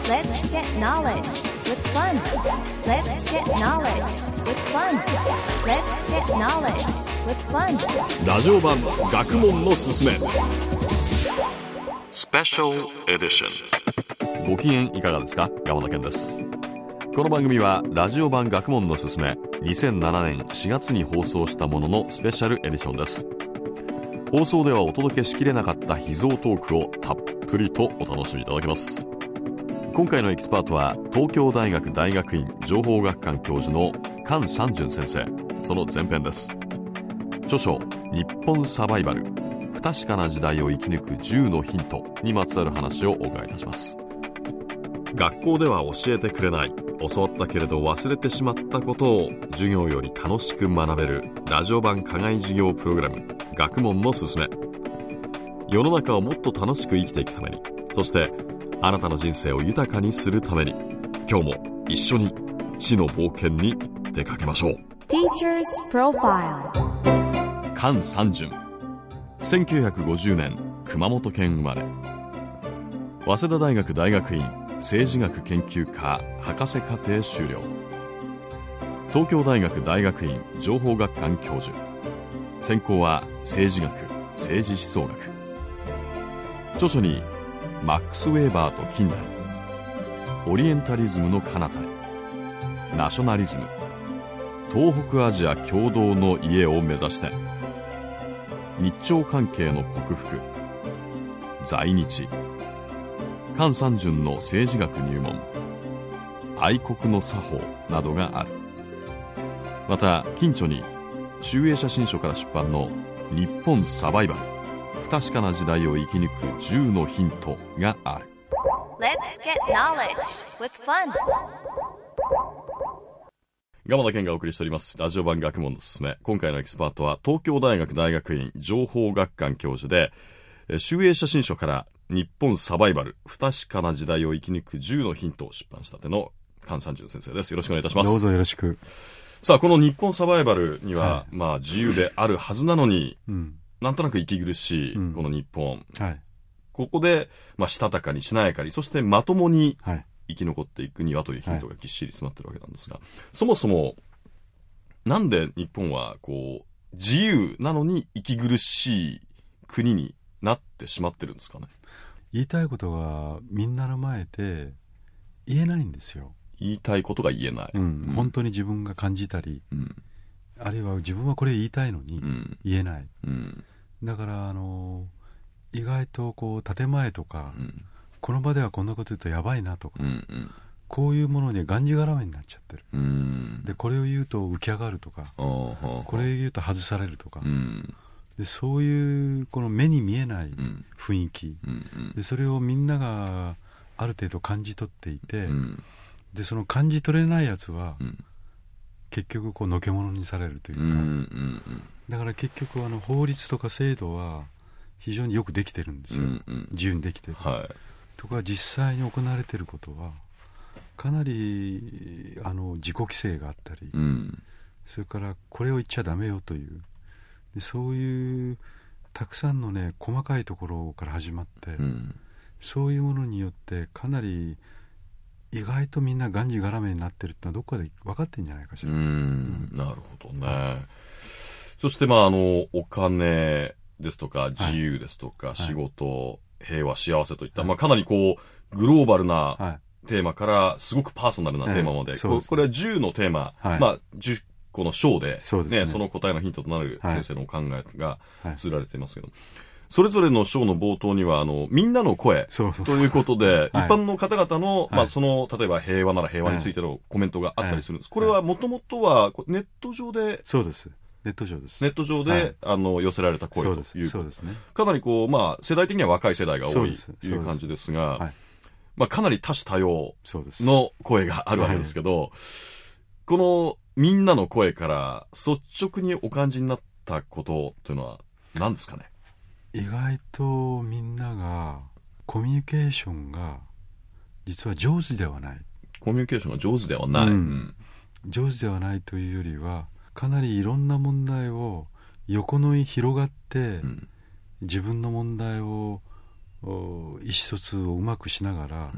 Let's get knowledge with fun. Let's get knowledge with fun. Let's get knowledge with fun. ラジオ版学問のすすめスペシャルエディション。ご機嫌いかがですか？山田健です。この番組はラジオ版学問のすすめ2007年4月に放送したもののスペシャルエディションです。放送ではお届けしきれなかった秘蔵トークをたっぷりとお楽しみいただけます。今回のエキスパートは東京大学大学院情報学館教授の菅三淳先生。その前編です。著書日本サバイバル不確かな時代を生き抜く10のヒントにまつわる話をお伺いいたします。学校では教えてくれない、教わったけれど忘れてしまったことを授業より楽しく学べるラジオ版課外授業プログラム学問のすすめ。世の中をもっと楽しく生きていくために、そしてあなたの人生を豊かにするために、今日も一緒に知の冒険に出かけましょう。 Teacher's Profile。 菅三淳、1950年熊本県生まれ、早稲田大学大学院政治学研究科博士課程修了、東京大学大学院情報学館教授、専攻は政治学政治思想学。著書にマックス・ウェーバーと近代、オリエンタリズムの彼方へ、ナショナリズム、東北アジア共同の家を目指して、日朝関係の克服、在日、菅三淳の政治学入門、愛国の作法などがある。また近著に集英写真書から出版の日本サバイバル不確かな時代を生き抜く10のヒントがある。 Let's get knowledge with fun。 山田健がお送りしておりますラジオ版学問のすすめ。今回のエキスパートは東京大学大学院情報学館教授で、集英写真書から日本サバイバル不確かな時代を生き抜く10のヒントを出版したての菅三淳先生です。よろしくお願いいたします。 どうぞよろしく。 さあ、この日本サバイバルには、自由であるはずなのに、なんとなく息苦しい、この日本、ここで、したたかにしなやかに、そしてまともに生き残っていくにはというヒントがぎっしり詰まってるわけなんですが、そもそもなんで日本はこう自由なのに息苦しい国になってしまってるんですかね。 言いたいことがみんなの前で言えないんですよ。 言いたいことが言えない、 本当に自分が感じたり、あるいは自分はこれ言いたいのに言えない、だから意外とこう建前とか、この場ではこんなこと言うとやばいなとか、こういうものにがんじがらめになっちゃってる、でこれを言うと浮き上がるとか、これを言うと外されるとか、でそういうこの目に見えない雰囲気、でそれをみんながある程度感じ取っていて、でその感じ取れないやつは、結局こうのけ者にされるというか、だから結局法律とか制度は非常によくできてるんですよ、自由にできてる、とか実際に行われていることはかなり自己規制があったり、それからこれを言っちゃダメよという、でそういうたくさんのね細かいところから始まって、そういうものによってかなり意外とみんながんじがらめになってるってのはどこかで分かってるんじゃないかしら。なるほどね。そしてお金ですとか自由ですとか、仕事、平和幸せといった、かなりこうグローバルなテーマからすごくパーソナルなテーマまで、これは10のテーマ、10個の章で、その答えのヒントとなる先生のお考えが綴られていますけど、それぞれの章の冒頭にはみんなの声ということで、一般の方々の、その例えば平和なら平和についてのコメントがあったりするんです。これはもともとはネット上で、 そうです、ネット上です。 ネット上で、寄せられた声という、 そうですね、 かなりこう、世代的には若い世代が多いという感じですが、かなり多種多様の声があるわけですけど、このみんなの声から率直にお感じになったことというのは何ですかね。 意外とみんながコミュニケーションが実は上手ではない。 コミュニケーションが上手ではない、 上手ではないというよりは、かなりいろんな問題を横の広がって、自分の問題を意思疎通をうまくしながら、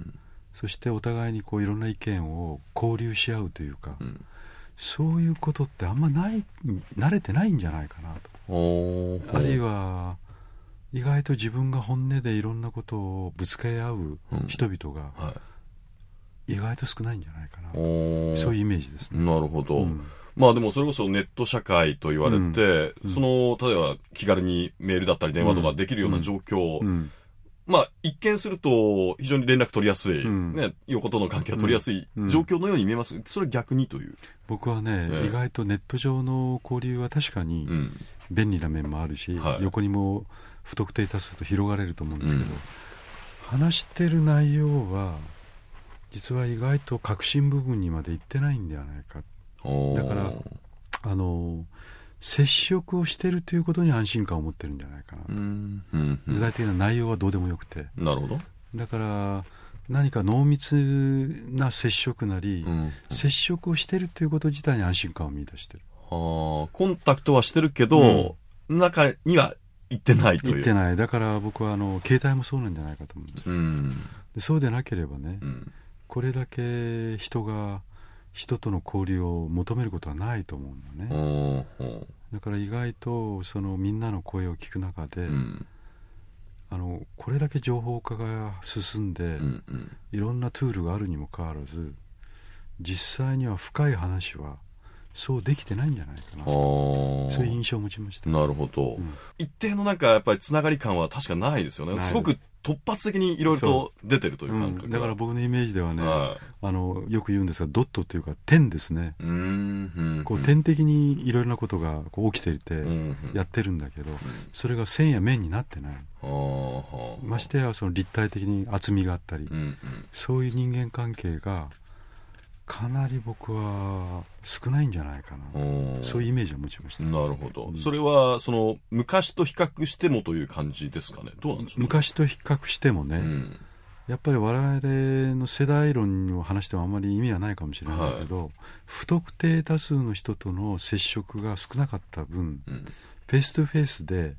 そしてお互いにこういろんな意見を交流し合うというか、そういうことってあんま慣れてないんじゃないかなと。あるいは意外と自分が本音でいろんなことをぶつけ合う人々が意外と少ないんじゃないかなと、そういうイメージですね。 なるほど、まあでもそれこそネット社会と言われて、その例えば気軽にメールだったり電話とかできるような状況、まあ一見すると非常に連絡取りやすい、横との関係が取りやすい状況のように見えます。それは逆にという。 僕はね、意外とネット上の交流は確かに便利な面もあるし、横にも不特定多数と広がれると思うんですけど、話してる内容は実は意外と核心部分にまで行ってないんではないか。だから接触をしているということに安心感を持ってるんじゃないかなと。具体的な内容はどうでもよくて、 なるほど。 だから何か濃密な接触なり、接触をしているということ自体に安心感を見出している。 コンタクトはしてるけど、中には行ってないという。 行ってない。だから僕は携帯もそうなんじゃないかと思うんです。でそうでなければね、これだけ人との交流を求めることはないと思うのね。だから意外とそのみんなの声を聞く中で、これだけ情報化が進んで、いろんなツールがあるにもかかわらず、実際には深い話はそうできてないんじゃないかな、そういう印象を持ちました。 なるほど、一定のなんかやっぱりつながり感は確かないですよね。すごく突発的にいろいろと出てるという感覚、 だから僕のイメージではね、よく言うんですがドットというか点ですね。こう点的にいろいろなことがこう起きていてやってるんだけど、それが線や面になってない。ましてやその立体的に厚みがあったり、そういう人間関係がかなり僕は少ないんじゃないかな、そういうイメージを持ちました。 なるほど、それはその昔と比較してもという感じですかね。どうなんでしょう。 昔と比較してもね、やっぱり我々の世代論を話してもあまり意味はないかもしれないけど、不特定多数の人との接触が少なかった分、フェイストゥフェイスで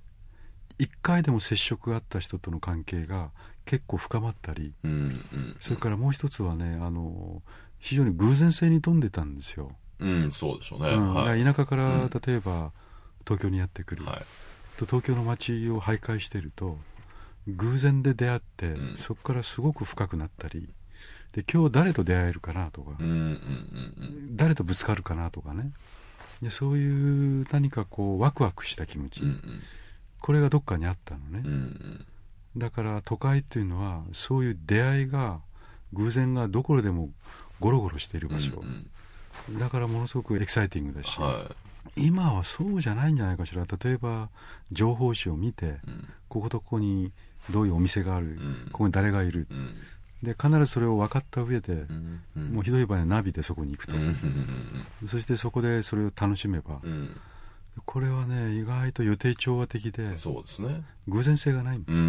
1回でも接触があった人との関係が結構深まったり、それからもう一つはね、非常に偶然性に富んでたんですよ。 そうでしょうね。 だから田舎から例えば東京にやってくる、と東京の街を徘徊していると偶然で出会って、そこからすごく深くなったりで、今日誰と出会えるかなとか、誰とぶつかるかなとかね、でそういう何かこうワクワクした気持ち、これがどっかにあったのね。だから都会っていうのはそういう出会いが偶然がどこでもゴロゴロしている場所、だからものすごくエキサイティングだし、今はそうじゃないんじゃないかしら。例えば情報誌を見て、こことここにどういうお店がある、ここに誰がいる、で必ずそれを分かった上で、もうひどい場合はナビでそこに行くと、そしてそこでそれを楽しめば、これはね意外と予定調和的で、 そうですね、 偶然性がないんです。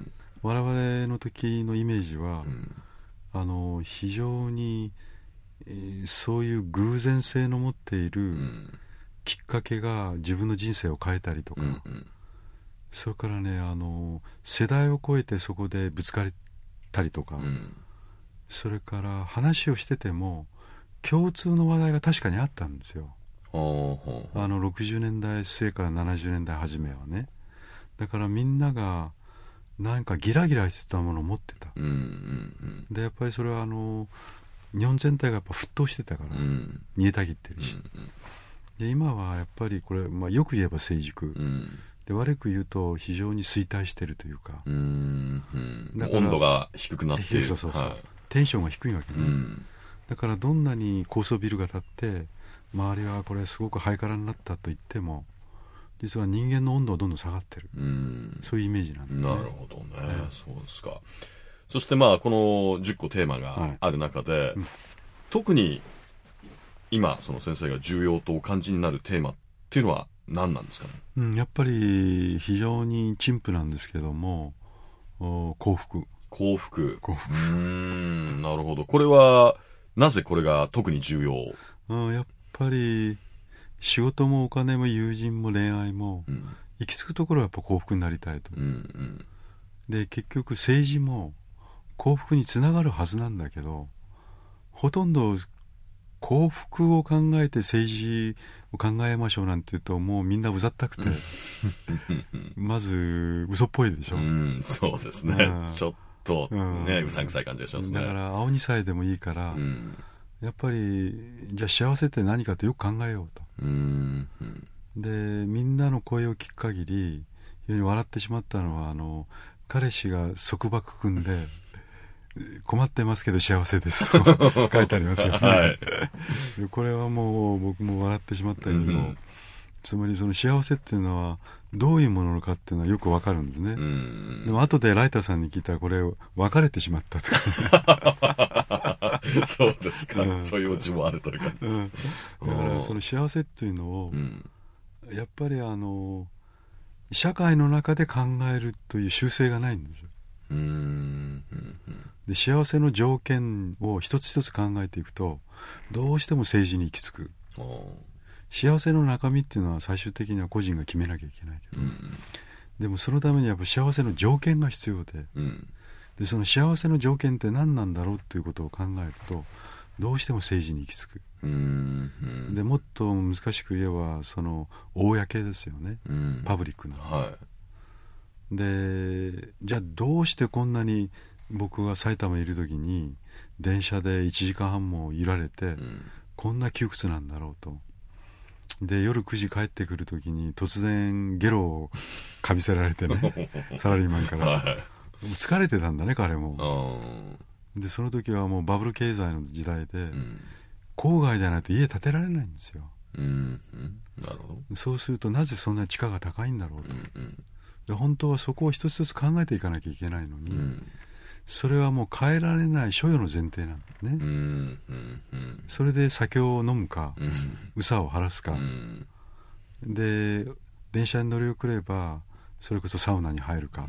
我々の時のイメージは、非常に、そういう偶然性の持っているきっかけが自分の人生を変えたりとか、それからね世代を超えてそこでぶつかったりとか、それから話をしてても共通の話題が確かにあったんですよ。60年代末から70年代初めはね。だからみんながなんかギラギラしてたものを持ってた、でやっぱりそれは日本全体がやっぱ沸騰してたから、煮えたぎってるし、で今はやっぱりこれ、よく言えば成熟、で悪く言うと非常に衰退してるというか、 だから温度が低くなっている、 テンションが低いわけね、だからどんなに高層ビルが建って周りはこれすごくハイカラになったと言っても、実は人間の温度はどんどん下がってる、そういうイメージなんですね。 なるほどね、そうですか。そしてこの10個テーマがある中で、特に今その先生が重要とお感じになるテーマっていうのは何なんですかね。 やっぱり非常に陳腐なんですけども、幸福。 なるほど。これはなぜこれが特に重要。 やっぱり仕事もお金も友人も恋愛も、行き着くところはやっぱ幸福になりたいと、で結局政治も幸福につながるはずなんだけど、ほとんど幸福を考えて政治を考えましょうなんて言うと、もうみんなうざったくてまず嘘っぽいでしょ。 そうですね、ちょっとね、うさんくさい感じがしますね。 だから青二歳でもいいから、やっぱりじゃあ幸せって何かとよく考えようと。でみんなの声を聞く限り非常に笑ってしまったのは、彼氏が束縛組んで困ってますけど幸せですと書いてありますよね、はい、でこれはもう僕も笑ってしまったけど、つまりその幸せっていうのはどういうものかっていうのはよくわかるんですね。でも後でライターさんに聞いたらこれ別れてしまったとかそうですか、そういうオチもあるという感じです、 だからその幸せっていうのを、やっぱり社会の中で考えるという習性がないんですよ。で幸せの条件を一つ一つ考えていくとどうしても政治に行き着く。幸せの中身っていうのは最終的には個人が決めなきゃいけないけど、でもそのためにやっぱ幸せの条件が必要で、でその幸せの条件って何なんだろうっていうことを考えるとどうしても政治に行き着く。でもっと難しく言えばその公ですよね、パブリックな、でじゃあどうしてこんなに僕が埼玉にいる時に電車で1時間半も揺られて、こんな窮屈なんだろうと。で夜9時帰ってくる時に突然ゲロをかびせられてねサラリーマンから、疲れてたんだね彼も。でその時はもうバブル経済の時代で、郊外じゃないと家建てられないんですよ。 なるほど。 そうするとなぜそんな地価が高いんだろうと、で本当はそこを一つ一つ考えていかなきゃいけないのに、それはもう変えられない所有の前提なんですね。それで酒を飲むか、憂さを晴らすか、で電車に乗り遅ればそれこそサウナに入るか、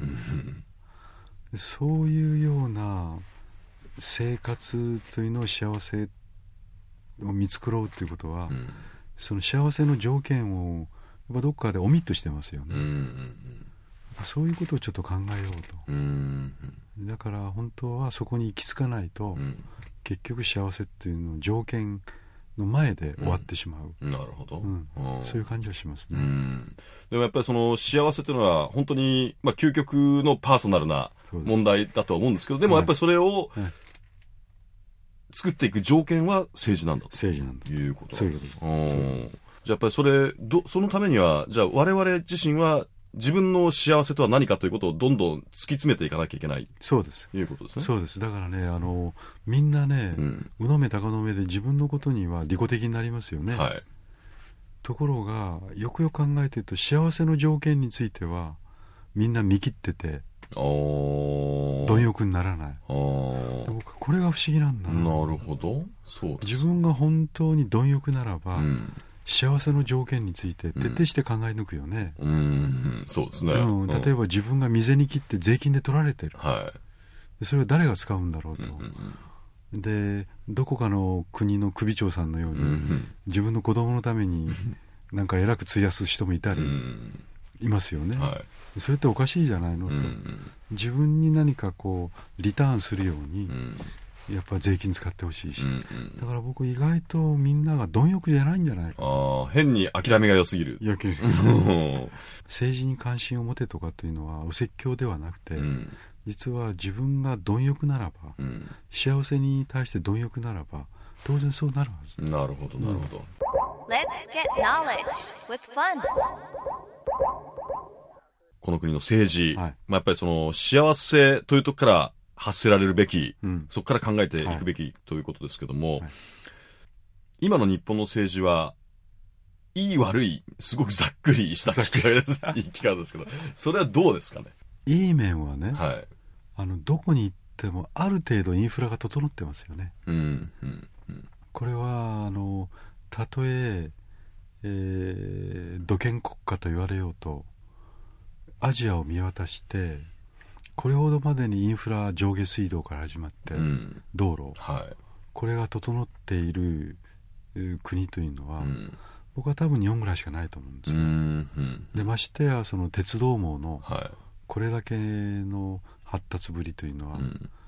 そういうような生活というのを幸せを見繕うということは、その幸せの条件をやっぱどっかでオミットしてますよね。そういうことをちょっと考えようと。だから本当はそこに行き着かないと、結局幸せっていうのの条件の前で終わってしまう。 なるほど、 そういう感じはしますね。 でもやっぱりその幸せというのは本当に、究極のパーソナルな問題だとは思うんですけど、でもやっぱりそれを作っていく条件は政治なんだということなんです。じゃあやっぱりそのためにはじゃあ我々自身は自分の幸せとは何かということをどんどん突き詰めていかなきゃいけない。 そうです。 ということですね。 そうです。だからね、みんなね、鵜の目鷹の目で自分のことには利己的になりますよね。ところがよくよく考えていると幸せの条件についてはみんな見切ってて貪欲にならない。僕これが不思議なんだな。 なるほど。そうです。 自分が本当に貪欲ならば、幸せの条件について徹底して考え抜くよね。 そうですね。 例えば自分が未然に切って税金で取られてる、でそれを誰が使うんだろうと、でどこかの国の首長さんのように、自分の子供のためになんかえらく費やす人もいたり、いますよね。それっておかしいじゃないのと、自分に何かこうリターンするように、やっぱ税金使ってほしいし、だから僕意外とみんなが貪欲じゃないんじゃないか。 変に諦めが良すぎる。 政治に関心を持てとかというのはお説教ではなくて、実は自分が貪欲ならば、幸せに対して貪欲ならば当然そうなるはず。 なるほどなるほど。 Let's get knowledge with fun. この国の政治、やっぱりその幸せというところから発せられるべき、そこから考えていくべきということですけども、今の日本の政治はいい悪いすごくざっくりした聞き方ですけど、それはどうですかね。 いい面はね、どこに行ってもある程度インフラが整ってますよね。これはたとえ土建国家と言われようとアジアを見渡してこれほどまでにインフラ上下水道から始まって、道路、これが整っている国というのは、僕は多分日本ぐらいしかないと思うんですよ。でましてやその鉄道網のこれだけの発達ぶりというのは、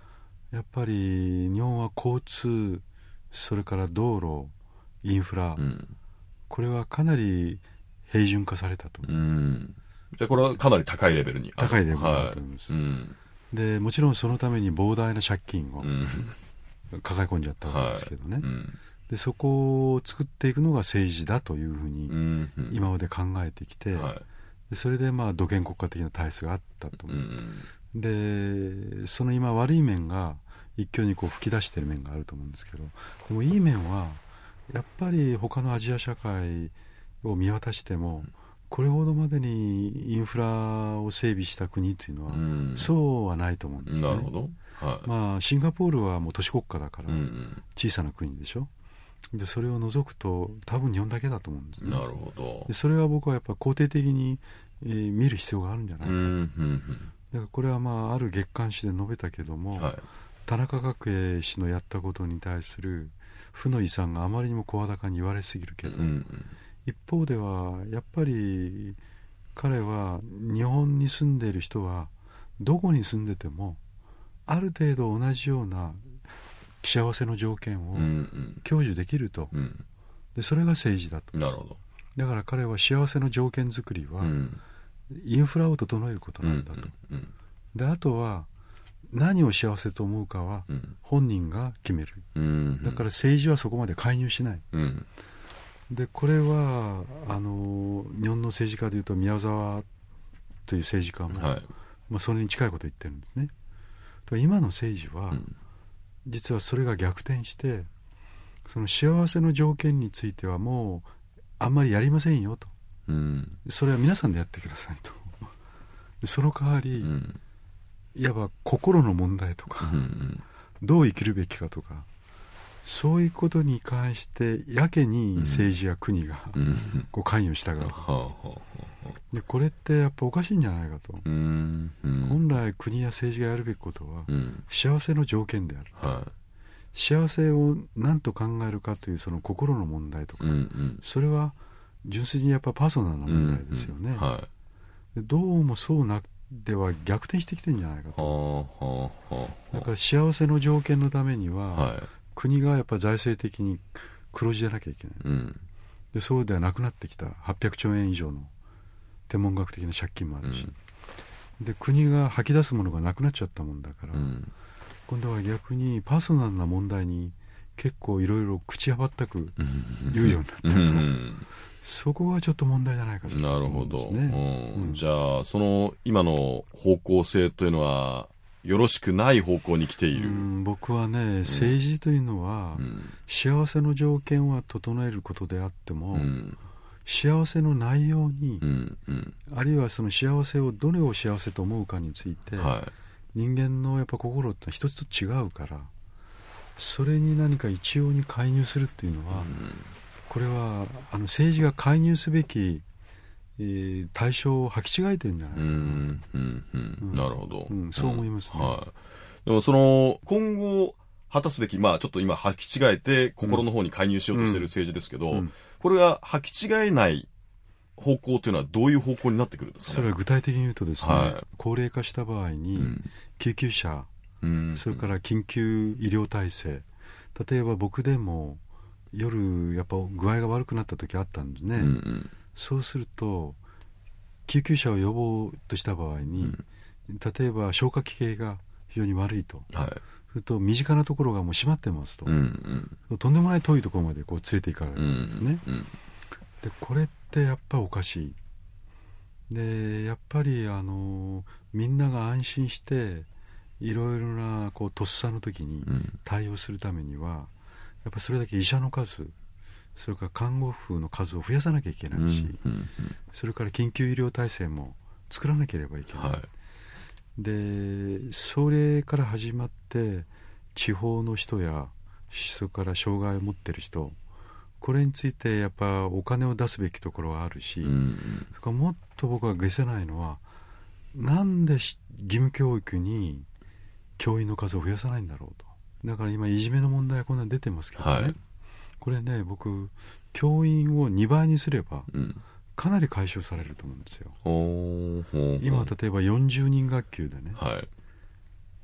やっぱり日本は交通、それから道路、インフラ、これはかなり平準化されたと思います。 じゃあこれはかなり高いレベルにある。 高いレベルだと思います。でもちろんそのために膨大な借金を抱え込んじゃったわけですけどね、でそこを作っていくのが政治だというふうに今まで考えてきて、でそれで土権国家的な体質があったと思う、でその今悪い面が一挙にこう吹き出している面があると思うんですけど、でもいい面はやっぱり他のアジア社会を見渡しても、これほどまでにインフラを整備した国というのは、そうはないと思うんですね。 なるほど。 シンガポールはもう都市国家だから小さな国でしょ。でそれを除くと多分日本だけだと思うんですね。 なるほど。 でそれは僕はやっぱ肯定的に、見る必要があるんじゃないかと。だからこれはある月刊誌で述べたけども、田中角栄氏のやったことに対する負の遺産があまりにも声高に言われすぎるけど、一方ではやっぱり彼は日本に住んでいる人はどこに住んでてもある程度同じような幸せの条件を享受できると、でそれが政治だと。 なるほど。 だから彼は幸せの条件作りはインフラを整えることなんだと、であとは何を幸せと思うかは本人が決める、だから政治はそこまで介入しない、でこれは日本の政治家でいうと宮沢という政治家も、それに近いことを言ってるんですね。今の政治は、実はそれが逆転して、その幸せの条件についてはもうあんまりやりませんよと、それは皆さんでやってくださいと。でその代わり、いわば心の問題とか、どう生きるべきかとか、そういうことに関してやけに政治や国がこう関与したがる、でこれってやっぱおかしいんじゃないかと、本来国や政治がやるべきことは幸せの条件である、幸せを何と考えるかというその心の問題とか、それは純粋にやっぱパーソナルな問題ですよね、でどうもそうなでは逆転してきてるんじゃないかと。だから幸せの条件のためには、国がやっぱ財政的に黒字でなきゃいけない、でそうではなくなってきた800兆円以上の天文学的な借金もあるし、で国が吐き出すものがなくなっちゃったもんだから、今度は逆にパーソナルな問題に結構いろいろ口はばったく言うようになったと、そこがちょっと問題じゃないかと思うんですね。 なるほど、じゃあその今の方向性というのはよろしくない方向に来ている。 僕はね、政治というのは、幸せの条件は整えることであっても、幸せの内容に、あるいはその幸せをどれを幸せと思うかについて、人間のやっぱ心って一つと違うから、それに何か一様に介入するっていうのは、これは政治が介入すべき対象を履き違えてるんじゃないかな。 なるほど、 そう思いますね。 でもその今後果たすべき、ちょっと今履き違えて心の方に介入しようとしている政治ですけど、これが履き違えない方向というのはどういう方向になってくるんですかね。 それは具体的に言うとですね、高齢化した場合に、救急車、それから緊急医療体制、例えば僕でも夜やっぱ具合が悪くなった時あったんですね、そうすると救急車を呼ぼうとした場合に、例えば消化器系が非常に悪いと、すると身近なところがもう閉まってますと、とんでもない遠いところまでこう連れて行かれるんですね、でこれってやっぱおかしい。でやっぱりみんなが安心していろいろなこうとっさの時に対応するためには、やっぱそれだけ医者の数、それから看護婦の数を増やさなきゃいけないし、それから緊急医療体制も作らなければいけない、でそれから始まって地方の人やそれから障害を持っている人、これについてやっぱお金を出すべきところはあるし、それからもっと僕は解せないのは、なんで義務教育に教員の数を増やさないんだろうと。だから今いじめの問題はこんなに出てますけどね、これね、僕教員を2倍にすればかなり解消されると思うんですよ。今例えば40人学級でね、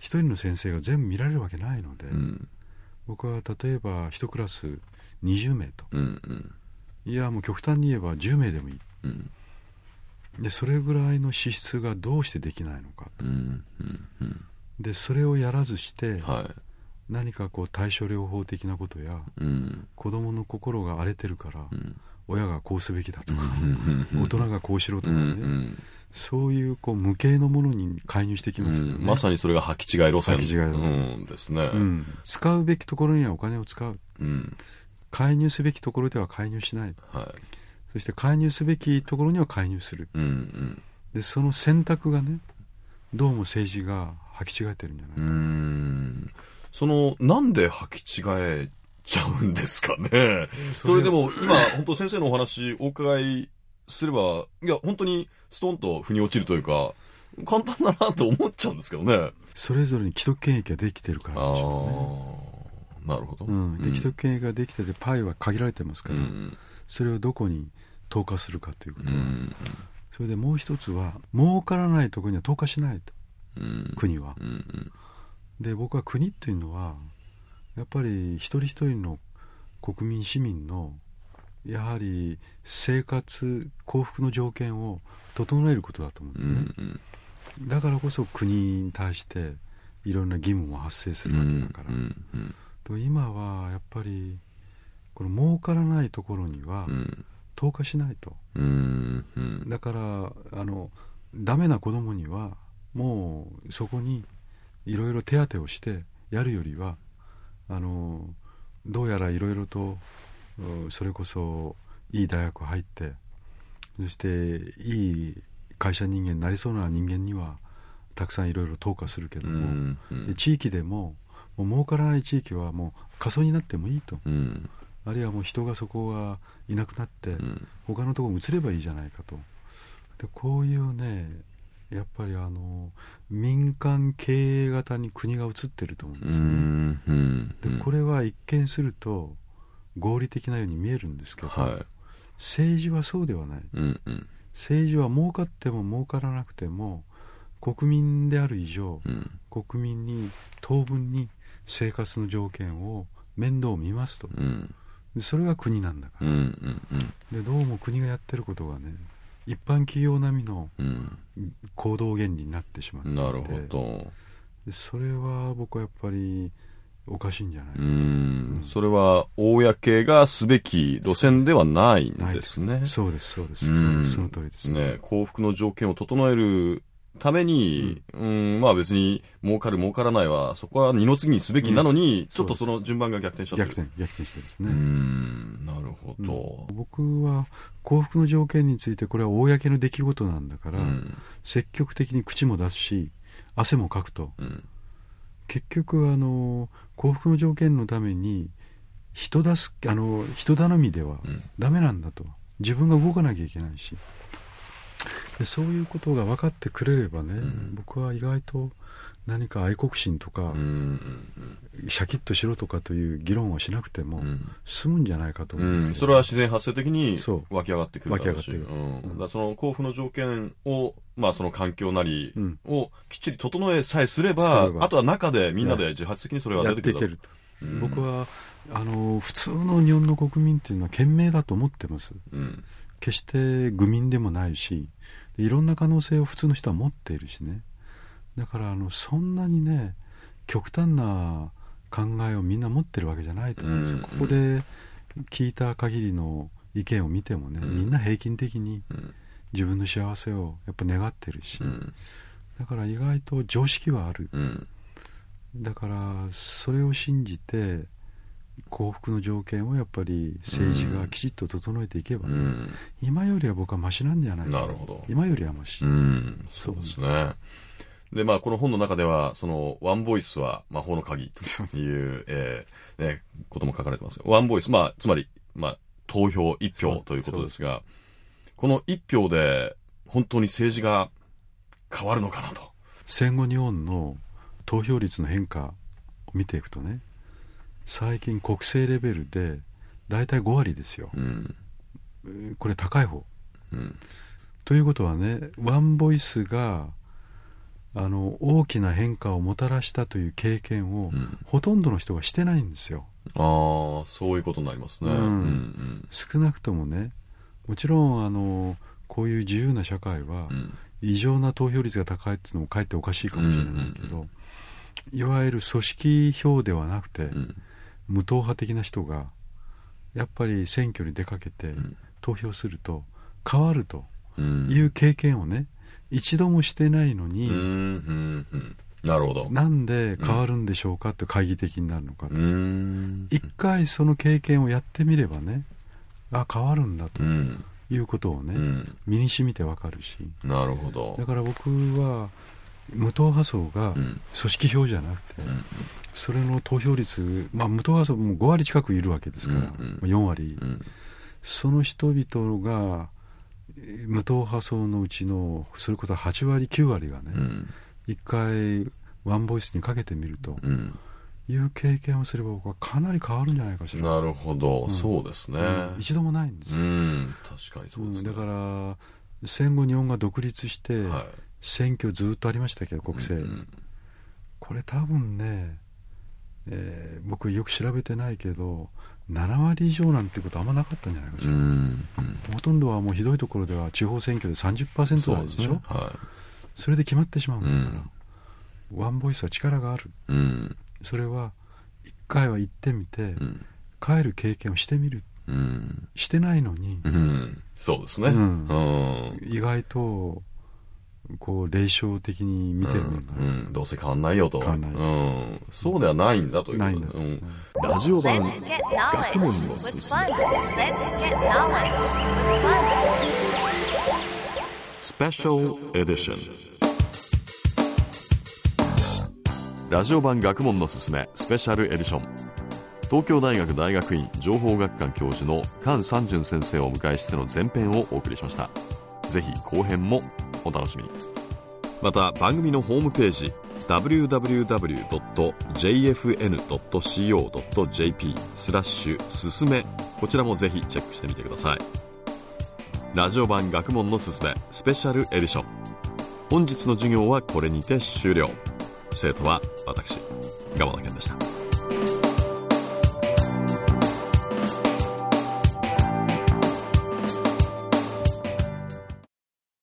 一人の先生が全部見られるわけないので、僕は例えば一クラス20名と、いやもう極端に言えば10名でもいい、でそれぐらいの資質がどうしてできないのかと、でそれをやらずして、何かこう対処療法的なことや、子供の心が荒れてるから、親がこうすべきだとか大人がこうしろとかね、そういうこう無形のものに介入してきますよね、 まさにそれが履き違い路線ですね、 使うべきところにはお金を使う、介入すべきところでは介入しない、そして介入すべきところには介入する、でその選択がね、どうも政治が履き違えてるんじゃないか。 なんで履き違えちゃうんですかね。それでも今本当先生のお話お伺いすれば、いや本当にストンと腑に落ちるというか簡単だなと思っちゃうんですけどね。 それぞれに既得権益ができてるからでしょうね。 なるほど、 で既得権益ができててパイは限られてますから、それをどこに投下するかということは、それでもう一つは儲からないところには投下しないと、国は、で僕は国っていうのはやっぱり一人一人の国民市民のやはり生活幸福の条件を整えることだと思うんだよね、だからこそ国に対していろんな義務も発生するわけだから、と今はやっぱりこの儲からないところには投下しないと、だからダメな子供にはもうそこにいろいろ手当てをしてやるよりはどうやらいろいろとそれこそいい大学入って、そしていい会社人間になりそうな人間にはたくさんいろいろ投下するけども、で地域でももう儲からない地域はもう過疎になってもいいと、あるいはもう人がそこがいなくなって、他のところに移ればいいじゃないかと。でこういうねやっぱり民間経営型に国が移ってると思うんですよね。でこれは一見すると合理的なように見えるんですけど、政治はそうではない、政治は儲かっても儲からなくても国民である以上、国民に当分に生活の条件を面倒を見ますと、でそれが国なんだから、でどうも国がやってることがね一般企業並みの行動原理になってしまっていて、 なるほど。 でそれは僕はやっぱりおかしいんじゃないかと、 それは公がすべき路線ではないんですね。 そうです、その通りですね。 幸福の条件を整えるために、まあ別に儲かる儲からないはそこは二の次にすべきなのに、ちょっとその順番が逆転しちゃってる。 逆転してですね。 なるほど、 僕は幸福の条件についてこれは公の出来事なんだから、積極的に口も出すし汗もかくと、結局幸福の条件のために人頼みではダメなんだと、自分が動かなきゃいけないし、でそういうことが分かってくれればね、僕は意外と何か愛国心とか、シャキッとしろとかという議論をしなくても済むんじゃないかと思うんですけど、 それは自然発生的に湧き上がってくるだろうし、 だからその幸福の条件を、まあその環境なりをきっちり整えさえすれば、あとは中でみんなで自発的にそれは出てくるだろう。 やっていけると、僕は普通の日本の国民っていうのは賢明だと思ってます、決して愚民でもないし、いろんな可能性を普通の人は持っているしね。だからそんなにね極端な考えをみんな持ってるわけじゃないと思うんですよ、ここで聞いた限りの意見を見てもね、みんな平均的に自分の幸せをやっぱ願ってるし、だから意外と常識はある、だからそれを信じて幸福の条件をやっぱり政治がきちっと整えていけばね、今よりは僕はマシなんじゃないかな。 なるほど。 今よりはマシ。 そうですね。でまあこの本の中ではそのワンボイスは魔法の鍵ということも書かれてますが、ワンボイス、まあつまり投票一票ということですが、この一票で本当に政治が変わるのかなと。 戦後日本の投票率の変化を見ていくとね、最近国政レベルでだいたい5割ですよ、これ高い方、ということはね、ワンボイスが大きな変化をもたらしたという経験を、ほとんどの人がしてないんですよ。 そういうことになりますね。 少なくともね、もちろんこういう自由な社会は、異常な投票率が高いっていうのもかえっておかしいかもしれないけど、いわゆる組織票ではなくて、無党派的な人がやっぱり選挙に出かけて投票すると変わるという経験をね、一度もしてないのに、 なるほど。 なんで変わるんでしょうかって懐疑的になるのかと。一回その経験をやってみればね、変わるんだということをね、身に染みてわかるし。 なるほど。 だから僕は無党派層が組織票じゃなくて、それの投票率、無党派層も5割近くいるわけですから、4割、その人々が無党派層のうちのそれこそ8割9割がね、一回ワンボイスにかけてみると、いう経験をすれば僕はかなり変わるんじゃないかしら。 なるほど、そうですね、 一度もないんですよ。 確かにそうですね。 だから戦後日本が独立して、選挙ずっとありましたけど、国政、これ多分ね、僕よく調べてないけど7割以上なんてことあんまなかったんじゃないかしら。ほとんどはもうひどいところでは地方選挙で 30% 台でしょ。それで決まってしまうんだから、ワンボイスは力がある、それは一回は行ってみて、帰る経験をしてみる、してないのに、 そうですね、 意外とこう霊障的に見てる面が、 どうせ変わんないよと、そうではないんだということで、ラジオ版学問のすすめスペシャルエディション。ラジオ版学問のすすめスペシャルエディション。東京大学大学院情報学館教授の菅三淳先生をお迎えしての前編をお送りしました。ぜひ後編もお楽しみに。また番組のホームページ www.jfn.co.jp すすめ、こちらもぜひチェックしてみてください。ラジオ版学問のすすめスペシャルエディション。本日の授業はこれにて終了。生徒は私、鎌田健でした。